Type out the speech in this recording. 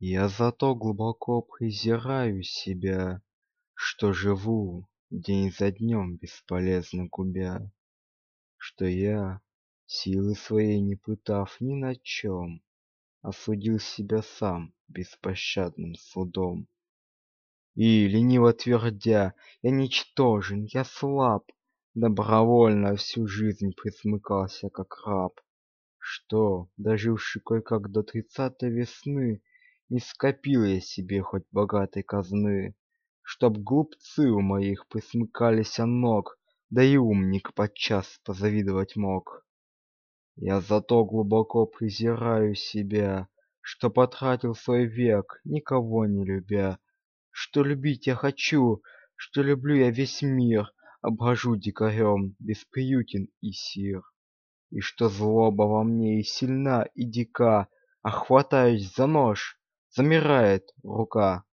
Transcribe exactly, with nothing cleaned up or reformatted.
Я зато глубоко презираю себя, что живу день за днем бесполезно губя, что я, силы своей не пытав ни на чем, осудил себя сам беспощадным судом. И, лениво твердя: я ничтожен, я слаб, добровольно всю жизнь присмыкался, как раб, что, доживши кое-как до тридцатой весны, не скопил я себе хоть богатой казны, чтоб глупцы у моих присмыкалися ног, да и умник подчас позавидовать мог. Я зато глубоко презираю себя, что потратил свой век, никого не любя, что любить я хочу, что люблю я весь мир, обхожу дикарем, бесприютен и сир. И что злоба во мне и сильна, и дика, а хватаюсь за нож, замирает рука.